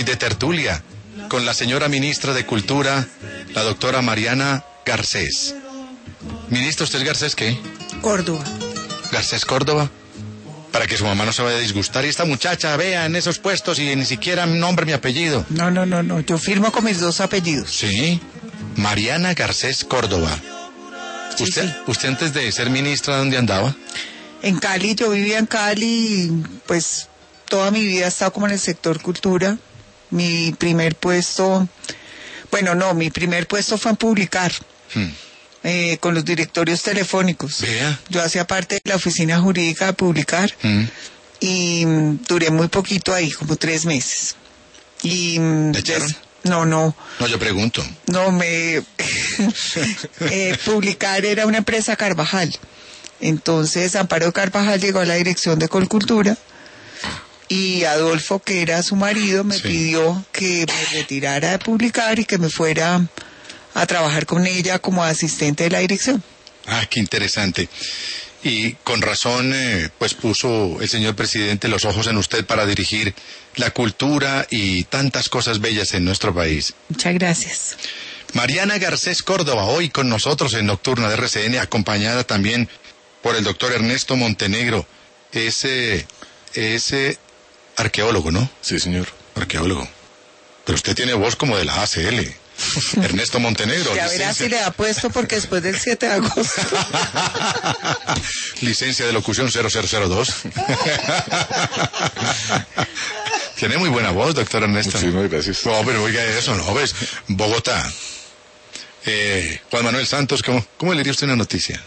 hoy de tertulia con la señora ministra de Cultura, la doctora Mariana Garcés. Ministra, ¿usted es Garcés qué? Córdoba. ¿Garcés Córdoba? Para que su mamá no se vaya a disgustar. Y esta muchacha, vea, en esos puestos y ni siquiera nombre mi apellido. No, yo firmo con mis dos apellidos. Sí, Mariana Garcés Córdoba. Sí, ¿Usted antes de ser ministra, dónde andaba? En Cali, yo vivía en Cali y pues toda mi vida he estado como en el sector cultura. Mi primer puesto fue en Publicar, con los directorios telefónicos. Vea. Yo hacía parte de la oficina jurídica de Publicar y duré muy poquito ahí, como 3 meses. Y ¿Le echaron? No, No, yo pregunto. Publicar era una empresa Carvajal. Entonces Amparo Carvajal llegó a la dirección de Colcultura y Adolfo, que era su marido, me pidió que me retirara de Publicar y que me fuera a trabajar con ella como asistente de la dirección. Ah, qué interesante. Y con razón, pues puso el señor presidente los ojos en usted para dirigir la cultura y tantas cosas bellas en nuestro país. Muchas gracias. Mariana Garcés Córdoba, hoy con nosotros en Nocturna de RCN, acompañada también por el doctor Ernesto Montenegro. Ese arqueólogo, ¿no? Sí, señor. Arqueólogo. Pero usted tiene voz como de la ACL. Ernesto Montenegro. Ya verás si le ha puesto porque después del 7 de agosto. Licencia de locución 0002. Tiene muy buena voz, doctor Ernesto. Muchísimas gracias. No, pero oiga eso, ¿no ves? Bogotá. Juan Manuel Santos, ¿cómo le diría usted una noticia?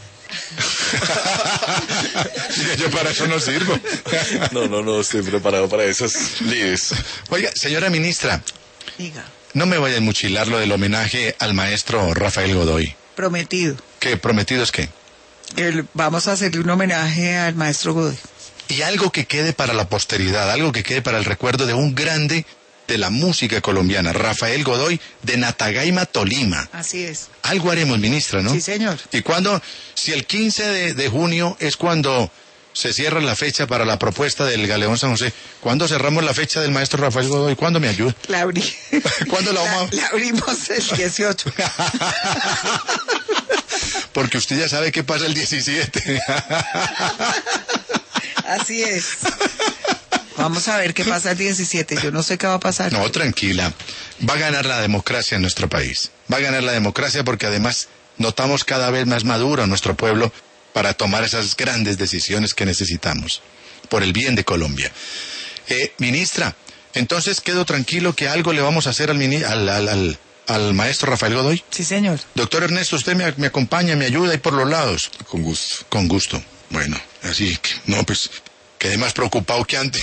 Yo para eso no sirvo. No, estoy preparado para esas lides. Oiga, señora ministra. Diga. No me vaya a enmuchilar lo del homenaje al maestro Rafael Godoy. Prometido. ¿Qué? ¿Prometido es qué? Vamos a hacerle un homenaje al maestro Godoy. Y algo que quede para la posteridad, algo que quede para el recuerdo de un grande de la música colombiana, Rafael Godoy, de Natagaima, Tolima. Así es. Algo haremos, ministra, ¿no? Sí, señor. ¿Y cuándo? Si el 15 de junio es cuando se cierra la fecha para la propuesta del Galeón San José, ¿cuándo cerramos la fecha del maestro Rafael Godoy? ¿Cuándo me ayuda? ¿Cuándo la vamos? La abrimos el 18. Porque usted ya sabe qué pasa el 17. Así es. Vamos a ver qué pasa el 17. Yo no sé qué va a pasar. No, tranquila. Va a ganar la democracia en nuestro país. Va a ganar la democracia porque además notamos cada vez más maduro a nuestro pueblo para tomar esas grandes decisiones que necesitamos por el bien de Colombia. Ministra, entonces quedo tranquilo que algo le vamos a hacer al maestro Rafael Godoy. Sí, señor. Doctor Ernesto, usted me acompaña, me ayuda ahí por los lados. Con gusto. Con gusto. Bueno, así que, no, pues, quedé más preocupado que antes.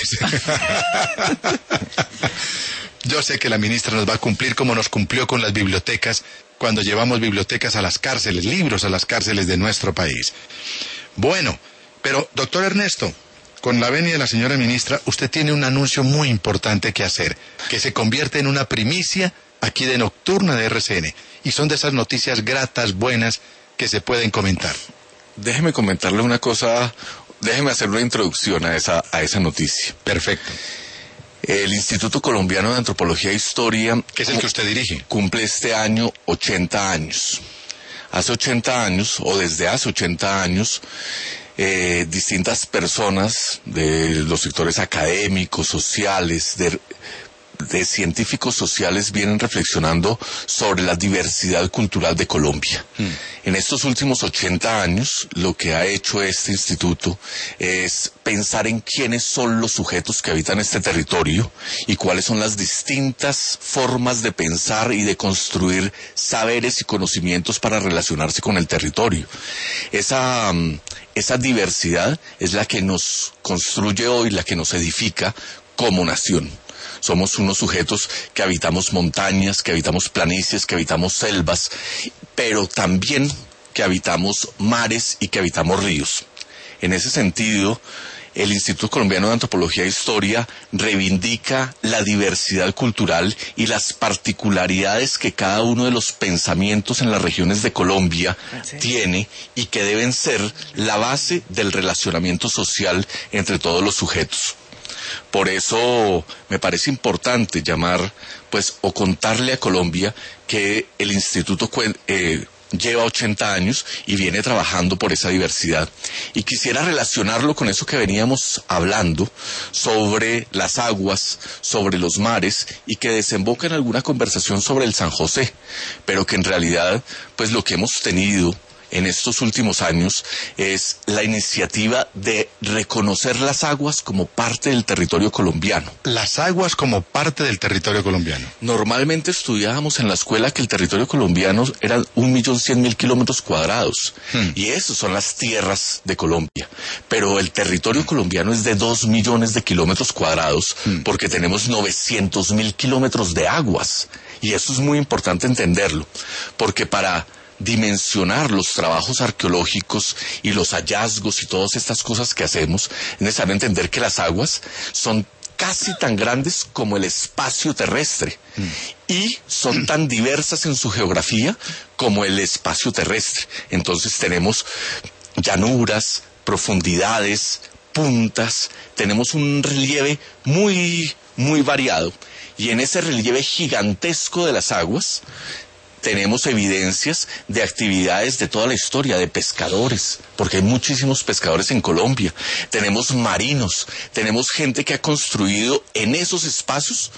Yo sé que la ministra nos va a cumplir como nos cumplió con las bibliotecas cuando llevamos bibliotecas a las cárceles, libros a las cárceles de nuestro país. Bueno, pero, doctor Ernesto, con la venia de la señora ministra, usted tiene un anuncio muy importante que hacer, que se convierte en una primicia aquí de Nocturna de RCN, y son de esas noticias gratas, buenas, que se pueden comentar. Déjeme comentarle una cosa, déjeme hacer una introducción a esa noticia. Perfecto. El Instituto Colombiano de Antropología e Historia, ¿Qué es el que usted dirige? Cumple este año 80 años. Hace 80 años, o desde hace 80 años, distintas personas de los sectores académicos, sociales, de científicos sociales vienen reflexionando sobre la diversidad cultural de Colombia. En estos últimos 80 años, lo que ha hecho este instituto es pensar en quiénes son los sujetos que habitan este territorio y cuáles son las distintas formas de pensar y de construir saberes y conocimientos para relacionarse con el territorio. Esa diversidad es la que nos construye hoy, la que nos edifica como nación. Somos unos sujetos que habitamos montañas, que habitamos planicies, que habitamos selvas, pero también que habitamos mares y que habitamos ríos. En ese sentido, el Instituto Colombiano de Antropología e Historia reivindica la diversidad cultural y las particularidades que cada uno de los pensamientos en las regiones de Colombia tiene y que deben ser la base del relacionamiento social entre todos los sujetos. Por eso me parece importante llamar, pues, o contarle a Colombia que el instituto lleva 80 años y viene trabajando por esa diversidad. Y quisiera relacionarlo con eso que veníamos hablando sobre las aguas, sobre los mares, y que desemboca en alguna conversación sobre el San José, pero que en realidad, pues lo que hemos tenido en estos últimos años es la iniciativa de reconocer las aguas como parte del territorio colombiano. Las aguas como parte del territorio colombiano. Normalmente estudiábamos en la escuela que el territorio colombiano era 1.100.000 kilómetros cuadrados, y esos son las tierras de Colombia. Pero el territorio colombiano es de 2 millones de kilómetros cuadrados, porque tenemos 900.000 kilómetros de aguas, y eso es muy importante entenderlo, porque para dimensionar los trabajos arqueológicos y los hallazgos y todas estas cosas que hacemos, es necesario entender que las aguas son casi tan grandes como el espacio terrestre y son tan diversas en su geografía como el espacio terrestre. Entonces tenemos llanuras, profundidades, puntas, tenemos un relieve muy, muy variado, y en ese relieve gigantesco de las aguas tenemos evidencias de actividades de toda la historia, de pescadores, porque hay muchísimos pescadores en Colombia. Tenemos marinos, tenemos gente que ha construido en esos espacios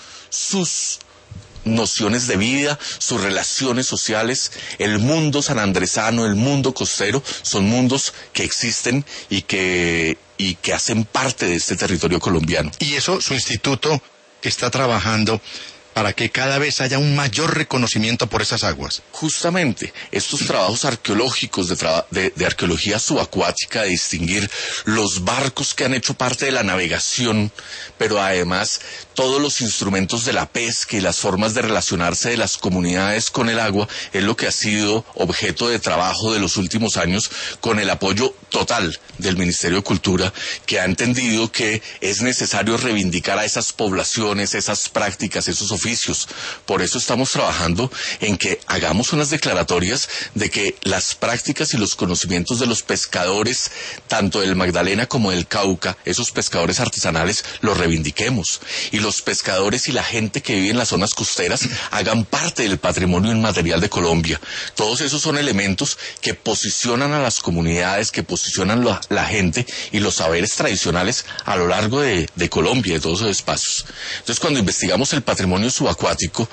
sus nociones de vida, sus relaciones sociales. El mundo sanandresano, el mundo costero, son mundos que existen y que hacen parte de este territorio colombiano. Y eso, su instituto está trabajando para que cada vez haya un mayor reconocimiento por esas aguas. Justamente, estos trabajos arqueológicos de arqueología subacuática, de distinguir los barcos que han hecho parte de la navegación, pero además todos los instrumentos de la pesca y las formas de relacionarse de las comunidades con el agua, es lo que ha sido objeto de trabajo de los últimos años, con el apoyo total del Ministerio de Cultura, que ha entendido que es necesario reivindicar a esas poblaciones, esas prácticas, esos oficios. Por eso estamos trabajando en que hagamos unas declaratorias de que las prácticas y los conocimientos de los pescadores, tanto del Magdalena como del Cauca, esos pescadores artesanales, los reivindiquemos. Y los pescadores y la gente que vive en las zonas costeras hagan parte del patrimonio inmaterial de Colombia. Todos esos son elementos que posicionan a las comunidades, que posicionan la gente y los saberes tradicionales a lo largo de Colombia, de todos esos espacios. Entonces, cuando investigamos el patrimonio subacuático,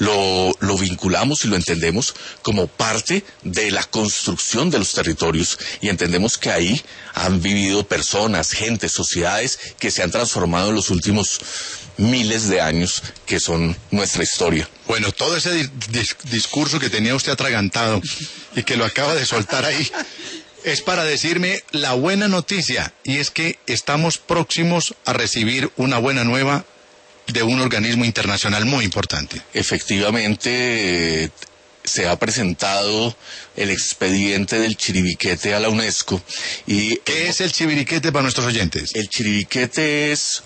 lo vinculamos y lo entendemos como parte de la construcción de los territorios, y entendemos que ahí han vivido personas, gentes, sociedades que se han transformado en los últimos miles de años, que son nuestra historia. Bueno, todo ese discurso que tenía usted atragantado y que lo acaba de soltar ahí, es para decirme la buena noticia, y es que estamos próximos a recibir una buena nueva de un organismo internacional muy importante. Efectivamente, se ha presentado el expediente del Chiribiquete a la UNESCO. ¿Qué es el Chiribiquete para nuestros oyentes? El Chiribiquete es,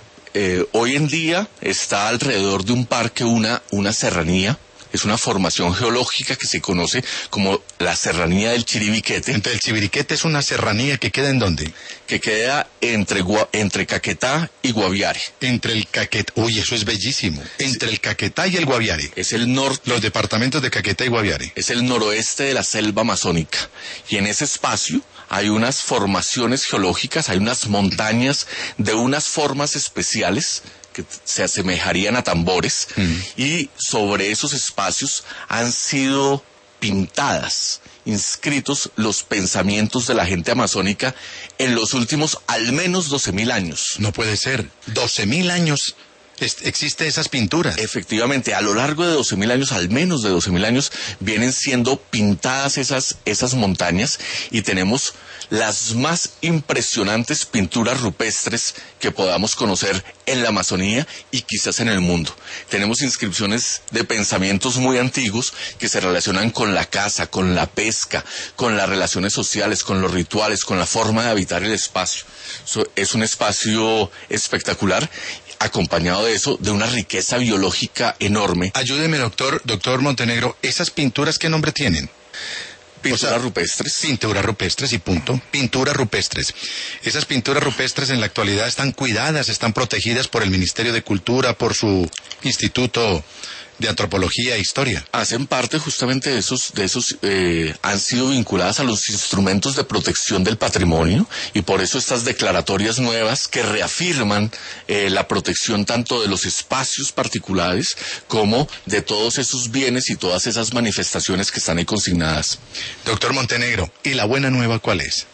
hoy en día, está alrededor de un parque, una serranía. Es una formación geológica que se conoce como la Serranía del Chiribiquete. Entonces, el Chiribiquete es una serranía que queda ¿en dónde? Que queda entre Caquetá y Guaviare. Entre el Caquetá, uy, eso es bellísimo. Entre el Caquetá y el Guaviare. Es el norte. Los departamentos de Caquetá y Guaviare. Es el noroeste de la selva amazónica. Y en ese espacio hay unas formaciones geológicas, hay unas montañas de unas formas especiales que se asemejarían a tambores, y sobre esos espacios han sido pintadas, inscritos los pensamientos de la gente amazónica en los últimos al menos 12.000 años. No puede ser, 12.000 años existe esas pinturas. Efectivamente, a lo largo de 12.000 años, al menos de 12.000 años, vienen siendo pintadas esas montañas, y tenemos las más impresionantes pinturas rupestres que podamos conocer en la Amazonía y quizás en el mundo. Tenemos inscripciones de pensamientos muy antiguos que se relacionan con la caza, con la pesca, con las relaciones sociales, con los rituales, con la forma de habitar el espacio. Es un espacio espectacular, acompañado de eso, de una riqueza biológica enorme. Ayúdeme, doctor Montenegro, ¿esas pinturas qué nombre tienen? Pinturas rupestres. Pinturas rupestres y punto. Pinturas rupestres. Esas pinturas rupestres en la actualidad están cuidadas, están protegidas por el Ministerio de Cultura, por su Instituto de Antropología e Historia. Hacen parte justamente de esos han sido vinculadas a los instrumentos de protección del patrimonio, y por eso estas declaratorias nuevas que reafirman la protección tanto de los espacios particulares como de todos esos bienes y todas esas manifestaciones que están ahí consignadas. Doctor Montenegro, ¿y la buena nueva cuál es?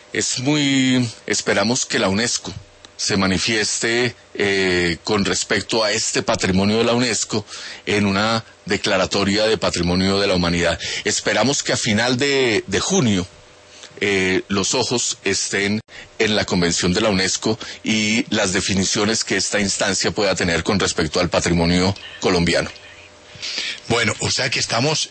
Esperamos que la UNESCO se manifieste con respecto a este patrimonio de la UNESCO en una declaratoria de patrimonio de la humanidad. Esperamos que a final de junio los ojos estén en la Convención de la UNESCO y las definiciones que esta instancia pueda tener con respecto al patrimonio colombiano. Bueno, o sea que estamos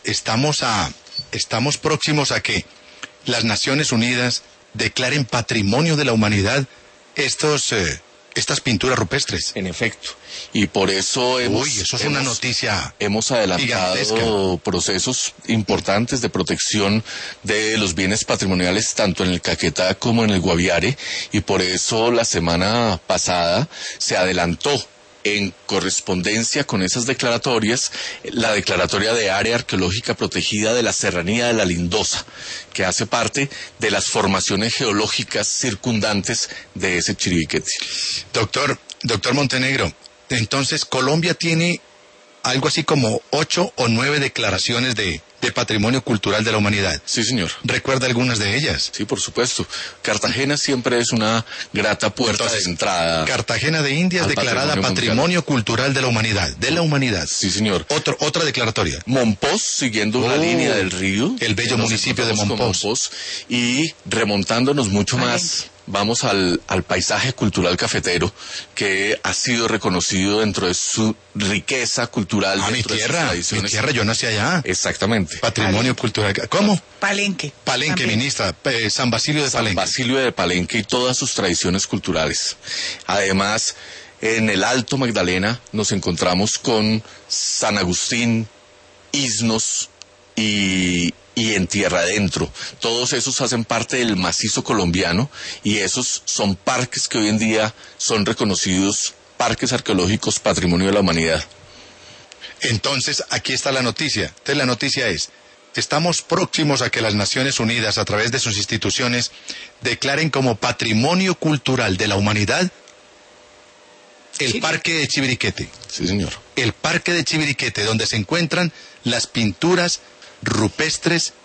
próximos a que las Naciones Unidas declaren patrimonio de la humanidad estas pinturas rupestres. En efecto. Y por eso eso es una noticia hemos adelantado gigantesca. Procesos importantes de protección de los bienes patrimoniales tanto en el Caquetá como en el Guaviare, y por eso la semana pasada se adelantó en correspondencia con esas declaratorias, la declaratoria de área arqueológica protegida de la Serranía de la Lindosa, que hace parte de las formaciones geológicas circundantes de ese Chiribiquete. Doctor Montenegro, entonces Colombia tiene algo así como 8 o 9 declaraciones de patrimonio cultural de la humanidad. Sí, señor. ¿Recuerda algunas de ellas? Sí, por supuesto. Cartagena siempre es una grata puerta de entrada. Cartagena de Indias declarada patrimonio cultural de la humanidad. De la humanidad. Sí, señor. Otra declaratoria. Monpós, siguiendo la línea del río. El bello municipio de Monpós. Y remontándonos mucho más, vamos al paisaje cultural cafetero, que ha sido reconocido dentro de su riqueza cultural. Mi tierra, yo nací allá. Exactamente. Patrimonio cultural. ¿Cómo? Palenque. También. Ministra. San Basilio de Palenque. San Basilio de Palenque y todas sus tradiciones culturales. Además, en el Alto Magdalena nos encontramos con San Agustín, Isnos y en Tierra Adentro. Todos esos hacen parte del macizo colombiano, y esos son parques que hoy en día son reconocidos parques arqueológicos patrimonio de la humanidad. Entonces, aquí está la noticia. Entonces, la noticia es: estamos próximos a que las Naciones Unidas, a través de sus instituciones, declaren como patrimonio cultural de la humanidad el Parque de Chiribiquete. Sí, señor. El Parque de Chiribiquete, donde se encuentran las pinturas rupestres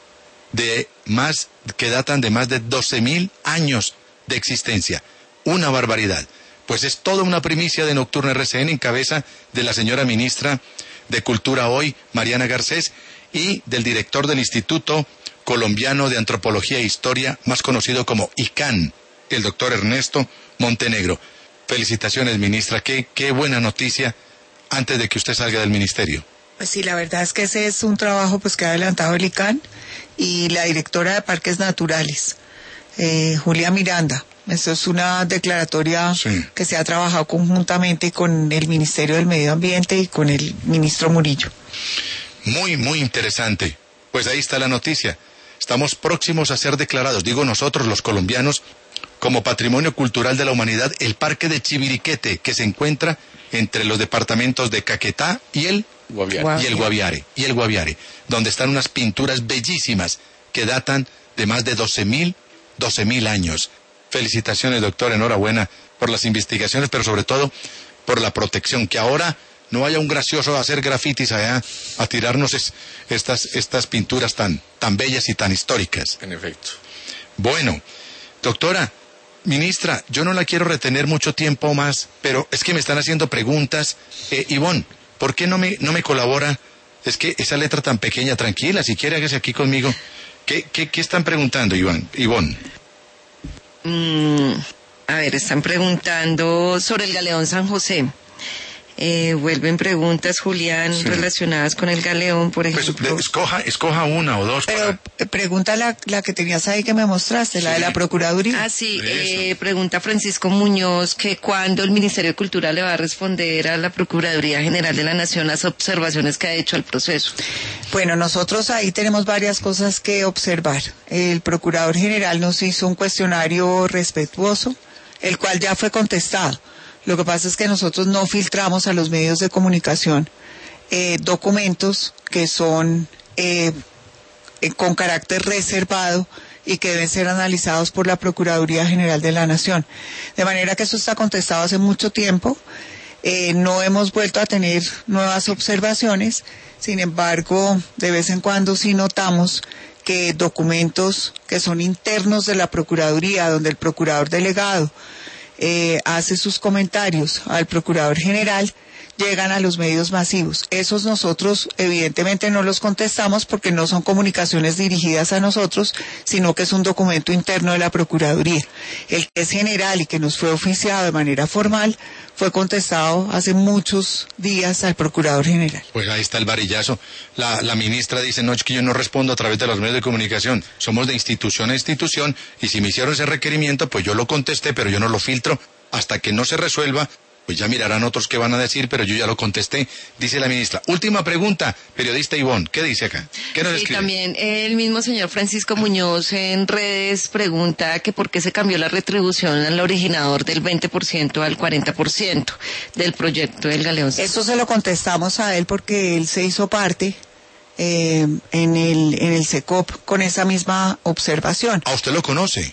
que datan de más de 12.000 años de existencia. Una barbaridad. Pues es toda una primicia de Nocturno RCN, en cabeza de la señora ministra de Cultura hoy, Mariana Garcés, y del director del Instituto Colombiano de Antropología e Historia, más conocido como ICANN, el doctor Ernesto Montenegro. Felicitaciones, ministra. Qué buena noticia antes de que usted salga del ministerio. Pues sí, la verdad es que ese es un trabajo pues que ha adelantado el ICANN y la directora de Parques Naturales, Julia Miranda. Eso es una declaratoria que se ha trabajado conjuntamente con el Ministerio del Medio Ambiente y con el ministro Murillo. Muy, muy interesante. Pues ahí está la noticia. Estamos próximos a ser declarados, digo nosotros los colombianos, como Patrimonio Cultural de la Humanidad, el Parque de Chiribiquete, que se encuentra entre los departamentos de Caquetá y el Guaviare, donde están unas pinturas bellísimas que datan de más de 12.000 años. Felicitaciones, doctor, enhorabuena por las investigaciones, pero sobre todo por la protección, que ahora no haya un gracioso a hacer grafitis allá, a tirarnos estas pinturas tan bellas y tan históricas. En efecto. Bueno, doctora, ministra, yo no la quiero retener mucho tiempo más, pero es que me están haciendo preguntas. Ivonne, ¿por qué no me colabora? Es que esa letra tan pequeña, tranquila, si quiere hágase aquí conmigo. ¿Qué están preguntando, Ivonne? A ver, están preguntando sobre el Galeón San José. Vuelven preguntas, Julián, relacionadas con el galeón, por ejemplo. Pues, escoja una o dos. Pero pregunta la que tenías ahí que me mostraste, la de la Procuraduría. Ah, sí, pregunta Francisco Muñoz que cuándo el Ministerio de Cultura le va a responder a la Procuraduría General de la Nación las observaciones que ha hecho al proceso. Bueno, nosotros ahí tenemos varias cosas que observar. El Procurador General nos hizo un cuestionario respetuoso, el cual ya fue contestado. Lo que pasa es que nosotros no filtramos a los medios de comunicación documentos que son con carácter reservado y que deben ser analizados por la Procuraduría General de la Nación. De manera que eso está contestado hace mucho tiempo. No hemos vuelto a tener nuevas observaciones. Sin embargo, de vez en cuando sí notamos que documentos que son internos de la Procuraduría, donde el Procurador Delegado hace sus comentarios al Procurador General, llegan a los medios masivos. Esos nosotros evidentemente no los contestamos porque no son comunicaciones dirigidas a nosotros, sino que es un documento interno de la Procuraduría. El que es general y que nos fue oficiado de manera formal fue contestado hace muchos días al Procurador General. Pues ahí está el varillazo. La ministra dice, no, es que yo no respondo a través de los medios de comunicación. Somos de institución a institución y si me hicieron ese requerimiento, pues yo lo contesté, pero yo no lo filtro hasta que no se resuelva. Pues ya mirarán otros qué van a decir, pero yo ya lo contesté, dice la ministra. Última pregunta, periodista Ivonne, ¿qué dice acá? ¿Qué nos escribe? También el mismo señor Francisco Muñoz en redes pregunta que por qué se cambió la retribución al originador del 20% al 40% del proyecto del Galeón. Eso se lo contestamos a él porque él se hizo parte en el SECOP con esa misma observación. ¿A usted lo conoce?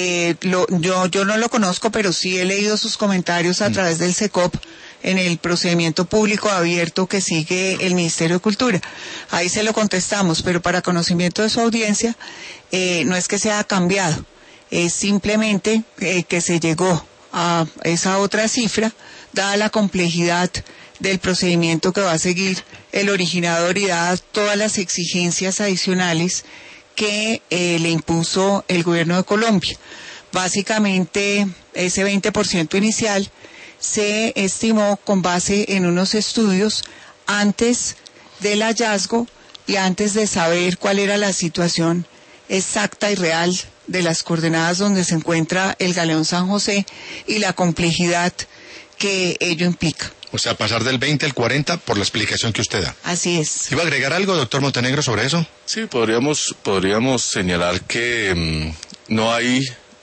Yo no lo conozco, pero sí he leído sus comentarios a través del SECOP en el procedimiento público abierto que sigue el Ministerio de Cultura. Ahí se lo contestamos, pero para conocimiento de su audiencia, no es que se haya cambiado, es simplemente que se llegó a esa otra cifra, dada la complejidad del procedimiento que va a seguir el originador y dadas todas las exigencias adicionales que le impuso el gobierno de Colombia. Básicamente, ese 20% inicial se estimó con base en unos estudios antes del hallazgo y antes de saber cuál era la situación exacta y real de las coordenadas donde se encuentra el Galeón San José y la complejidad que ello implica. O sea, pasar del 20 al 40 por la explicación que usted da. Así es. ¿Iba a agregar algo, doctor Montenegro, sobre eso? Sí, podríamos señalar que no hay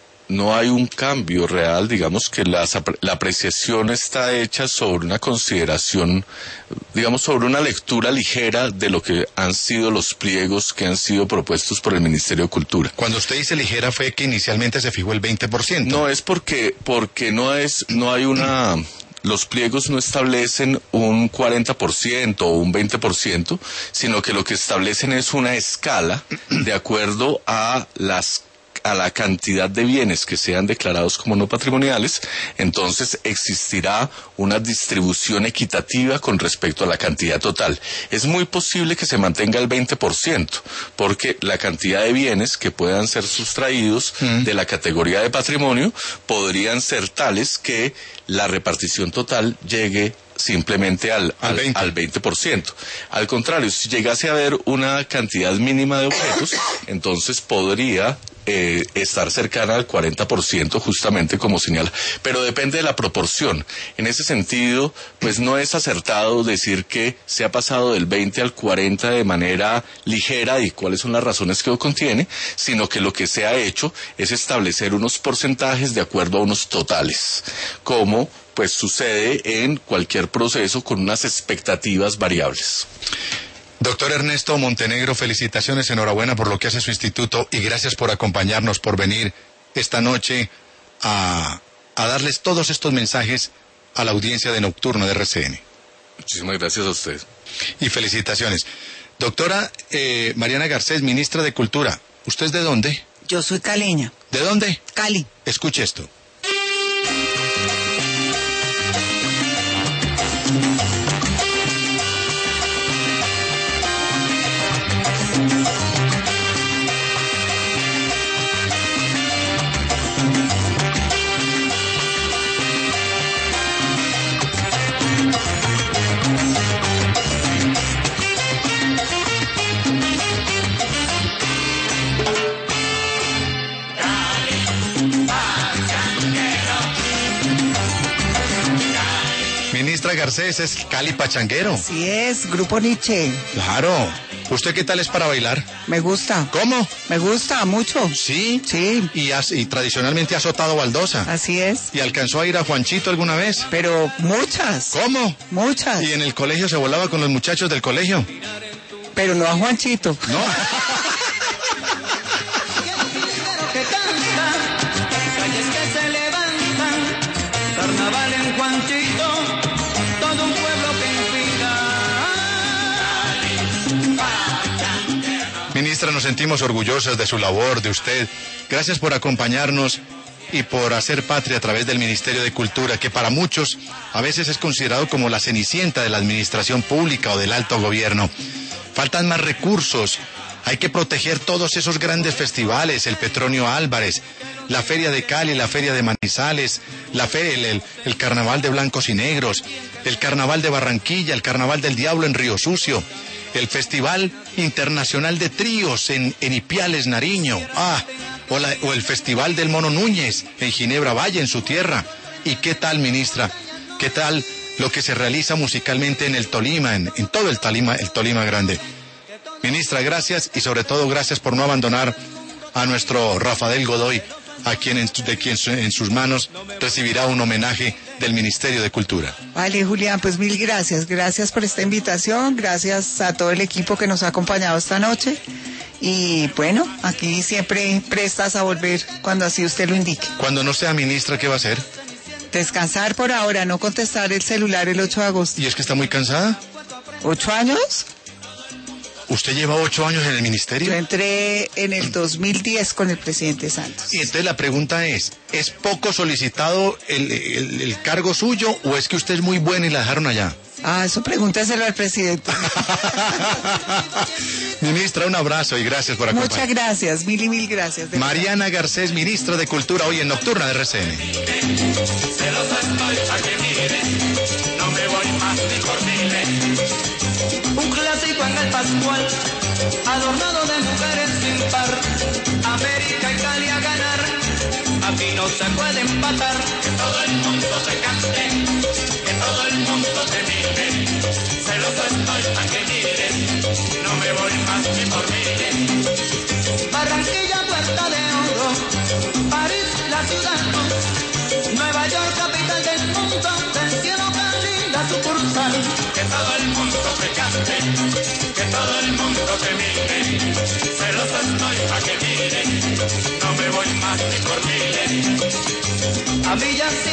un cambio real, digamos que la apreciación está hecha sobre una consideración, digamos, sobre una lectura ligera de lo que han sido los pliegos que han sido propuestos por el Ministerio de Cultura. Cuando usted dice ligera fue que inicialmente se fijó el 20%. No, es porque no hay una... Los pliegos no establecen un 40% o un 20%, sino que lo que establecen es una escala de acuerdo a la cantidad de bienes que sean declarados como no patrimoniales. Entonces existirá una distribución equitativa con respecto a la cantidad total. Es muy posible que se mantenga el 20%, porque la cantidad de bienes que puedan ser sustraídos de la categoría de patrimonio podrían ser tales que la repartición total llegue simplemente al 20%. Al contrario, si llegase a haber una cantidad mínima de objetos, entonces podría estar cercana al 40%, justamente como señala. Pero depende de la proporción. En ese sentido, pues no es acertado decir que se ha pasado del 20 al 40 de manera ligera y cuáles son las razones que lo contiene, sino que lo que se ha hecho es establecer unos porcentajes de acuerdo a unos totales, como pues sucede en cualquier proceso con unas expectativas variables. Doctor Ernesto Montenegro, felicitaciones, enhorabuena por lo que hace su instituto y gracias por acompañarnos, por venir esta noche a darles todos estos mensajes a la audiencia de Nocturno de RCN. Muchísimas gracias a usted. Y felicitaciones. Doctora Mariana Garcés, ministra de Cultura, ¿usted es de dónde? Yo soy caleña. ¿De dónde? Cali. Escuche esto. Ministra Garcés es Cali Pachanguero. Así es, Grupo Nietzsche. Claro. ¿Usted qué tal es para bailar? Me gusta. ¿Cómo? Me gusta mucho. ¿Sí? Sí. Y tradicionalmente ha azotado baldosa. Así es. ¿Y alcanzó a ir a Juanchito alguna vez? Pero muchas. ¿Cómo? Muchas. ¿Y en el colegio se volaba con los muchachos del colegio? Pero no a Juanchito. No. Que canta, calles que se levantan, carnaval en Juanchito, todo un pueblo que inspira. Ministra, nos sentimos orgullosos de su labor, de usted. Gracias por acompañarnos y por hacer patria a través del Ministerio de Cultura, que para muchos a veces es considerado como la cenicienta de la administración pública o del alto gobierno. Faltan más recursos. Hay que proteger todos esos grandes festivales, el Petronio Álvarez, la Feria de Cali, la Feria de Manizales, el Carnaval de Blancos y Negros, el Carnaval de Barranquilla, el Carnaval del Diablo en Río Sucio, el Festival Internacional de Tríos en Ipiales, Nariño, o el Festival del Mono Núñez en Ginebra Valle, en su tierra. ¿Y qué tal, ministra? ¿Qué tal lo que se realiza musicalmente en el Tolima, en todo el Tolima Grande? Ministra, gracias y sobre todo gracias por no abandonar a nuestro Rafael Godoy, a quien en sus manos recibirá un homenaje del Ministerio de Cultura. Vale, Julián, pues mil gracias. Gracias por esta invitación, gracias a todo el equipo que nos ha acompañado esta noche. Y bueno, aquí siempre prestas a volver cuando así usted lo indique. Cuando no sea ministra, ¿qué va a hacer? Descansar por ahora, no contestar el celular el 8 de agosto. ¿Y es que está muy cansada? ¿8 años? ¿Usted lleva 8 años en el ministerio? Yo entré en el 2010 con el presidente Santos. Y entonces la pregunta es poco solicitado el cargo suyo o es que usted es muy buena y la dejaron allá? Eso pregúntaselo al presidente. Ministra, un abrazo y gracias por acompañarnos. Muchas gracias, mil y mil gracias. Mariana Garcés, ministra de Cultura, hoy en Nocturna de RCN. Celoso estoy pa' que miren, no me voy más ni por miles. Un clásico en el Pascual, adornado de mujeres sin par. América y Cali a ganar, aquí no se puede empatar. Que todo el mundo se cante, que todo el mundo se mire. Celoso estoy pa' que miren, no me voy más ni por miles. Barranquilla, Puerta de Oro, París, la ciudad, Nueva York, capital del mundo, del cielo Cali, la sucursal. Que todo el mundo se cante, que todo el mundo se mire. Celoso estoy pa' que miren, no me voy más ni por miles. A Villa